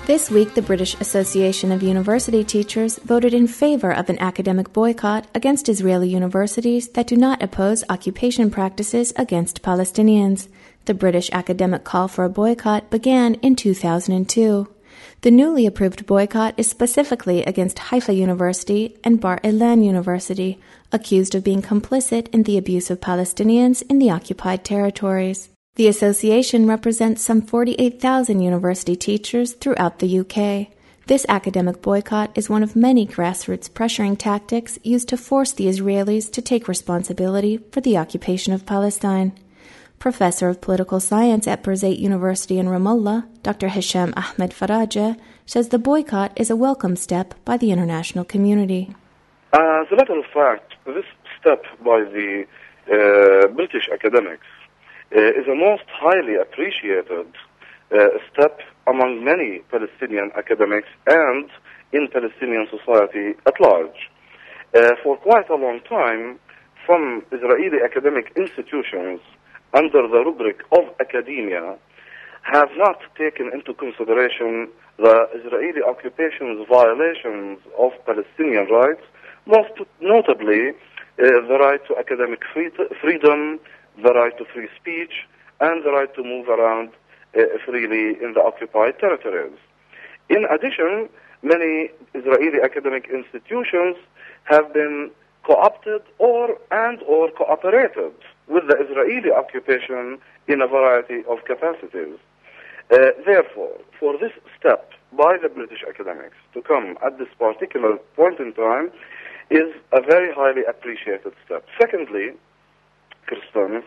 This week, the British Association of University Teachers voted in favor of an academic boycott against Israeli universities that do not oppose occupation practices against Palestinians. The British academic call for a boycott began in 2002. The newly approved boycott is specifically against Haifa University and Bar Ilan University, accused of being complicit in the abuse of Palestinians in the occupied territories. The association represents some 48,000 university teachers throughout the UK. This academic boycott is one of many grassroots pressuring tactics used to force the Israelis to take responsibility for the occupation of Palestine. Professor of Political Science at Birzeit University in Ramallah, Dr. Hisham Ahmed Farajeh, says the boycott is a welcome step by the international community. As a matter of fact, this step by the British academics is a most highly appreciated step among many Palestinian academics and in Palestinian society at large. For quite a long time, some Israeli academic institutions under the rubric of academia have not taken into consideration the Israeli occupation's violations of Palestinian rights, most notably the right to academic freedom, the right to free speech, and the right to move around freely in the occupied territories. In addition, many Israeli academic institutions have been co-opted or cooperated with the Israeli occupation in a variety of capacities. Therefore, for this step by the British academics to come at this particular point in time is a very highly appreciated step. Secondly, Kirsten,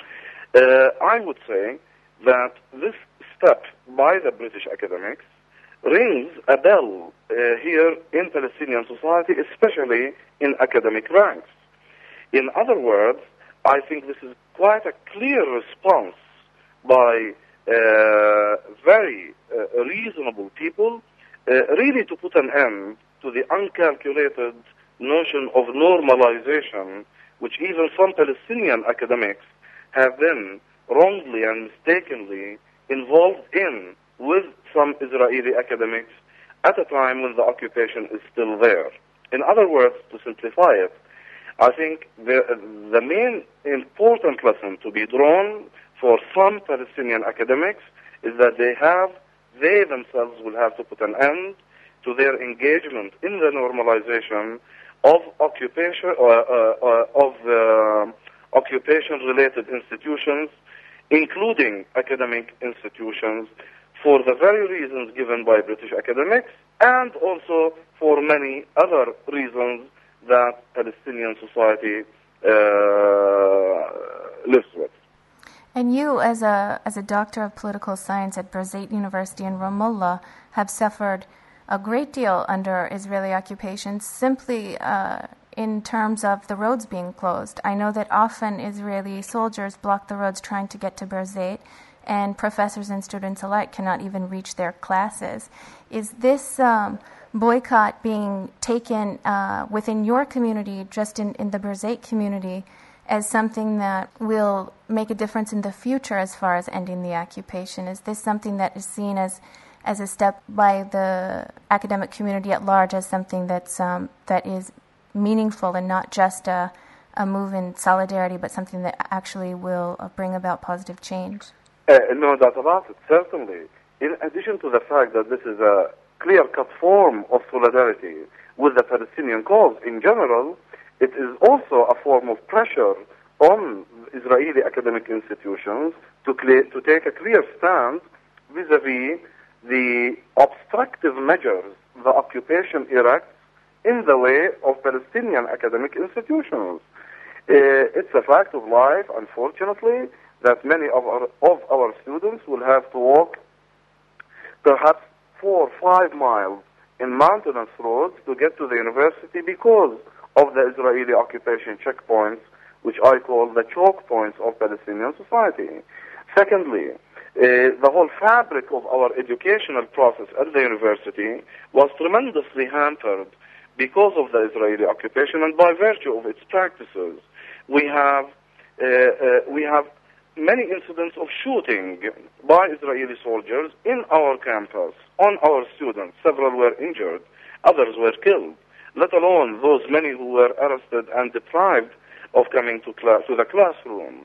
I would say that this step by the British academics rings a bell here in Palestinian society, especially in academic ranks. In other words, I think this is quite a clear response by very reasonable people really to put an end to the uncalculated notion of normalization which even some Palestinian academics have been wrongly and mistakenly involved in with some Israeli academics at a time when the occupation is still there. In other words, to simplify it, I think the main important lesson to be drawn for some Palestinian academics is that they themselves will have to put an end to their engagement in the normalization of occupation-related institutions, including academic institutions, for the very reasons given by British academics, and also for many other reasons that Palestinian society lives with. And you, as a doctor of political science at Birzeit University in Ramallah, have suffered a great deal under Israeli occupation simply in terms of the roads being closed. I know that often Israeli soldiers block the roads trying to get to Birzeit, and professors and students alike cannot even reach their classes. Is this boycott being taken within your community, just in the Birzeit community, as something that will make a difference in the future as far as ending the occupation? Is this something that is seen as a step by the academic community at large, as something that is meaningful and not just a move in solidarity, but something that actually will bring about positive change? No doubt about it, certainly. In addition to the fact that this is a clear-cut form of solidarity with the Palestinian cause in general, it is also a form of pressure on Israeli academic institutions to take a clear stand vis-à-vis the obstructive measures the occupation erects in the way of Palestinian academic institutions. It's a fact of life, unfortunately, that many of our students will have to walk perhaps 4 or 5 miles in mountainous roads to get to the university because of the Israeli occupation checkpoints, which I call the choke points of Palestinian society. Secondly, the whole fabric of our educational process at the university was tremendously hampered because of the Israeli occupation and by virtue of its practices. We have many incidents of shooting by Israeli soldiers in our campus, on our students. Several were injured, others were killed, let alone those many who were arrested and deprived of coming to the classroom.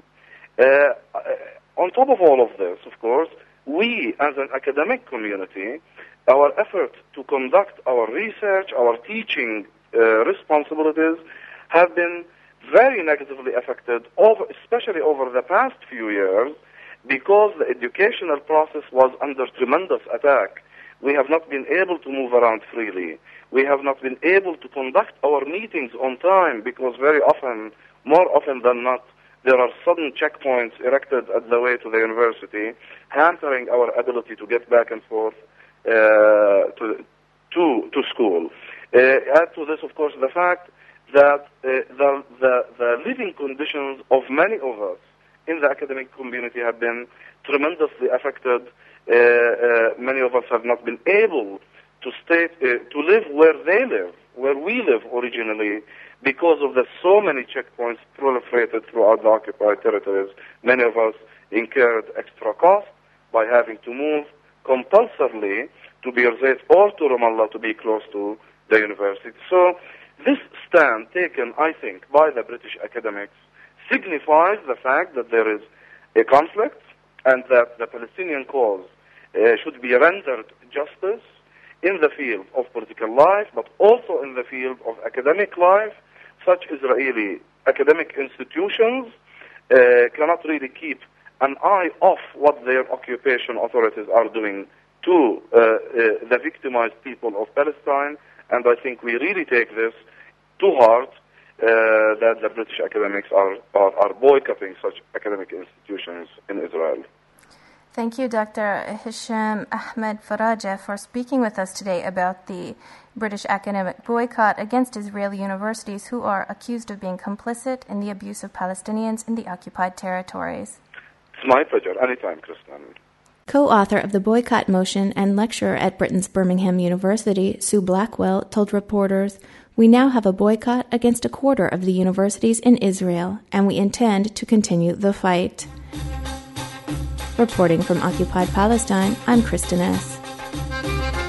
On top of all of this, of course, we as an academic community, our effort to conduct our research, our teaching responsibilities have been very negatively affected, especially over the past few years, because the educational process was under tremendous attack. We have not been able to move around freely. We have not been able to conduct our meetings on time because very often, more often than not, there are sudden checkpoints erected at the way to the university, hampering our ability to get back and forth to school. Add to this, of course, the fact that the living conditions of many of us in the academic community have been tremendously affected. Many of us have not been able to live where they live, where we live originally, because of the so many checkpoints proliferated throughout the occupied territories. Many of us incurred extra cost by having to move compulsorily to Birzeit or to Ramallah to be close to the university. So this stand taken, I think, by the British academics signifies the fact that there is a conflict and that the Palestinian cause should be rendered justice in the field of political life, but also in the field of academic life. Such Israeli academic institutions cannot really keep an eye off what their occupation authorities are doing to the victimized people of Palestine, and I think we really take this to heart, that the British academics are boycotting such academic institutions in Israel. Thank you, Dr. Hisham Ahmed Faraja, for speaking with us today about the British academic boycott against Israeli universities who are accused of being complicit in the abuse of Palestinians in the occupied territories. It's my pleasure. Anytime, Kristen. Co-author of the boycott motion and lecturer at Britain's Birmingham University, Sue Blackwell, told reporters, "We now have a boycott against a quarter of the universities in Israel, and we intend to continue the fight." Reporting from occupied Palestine, I'm Kristen S.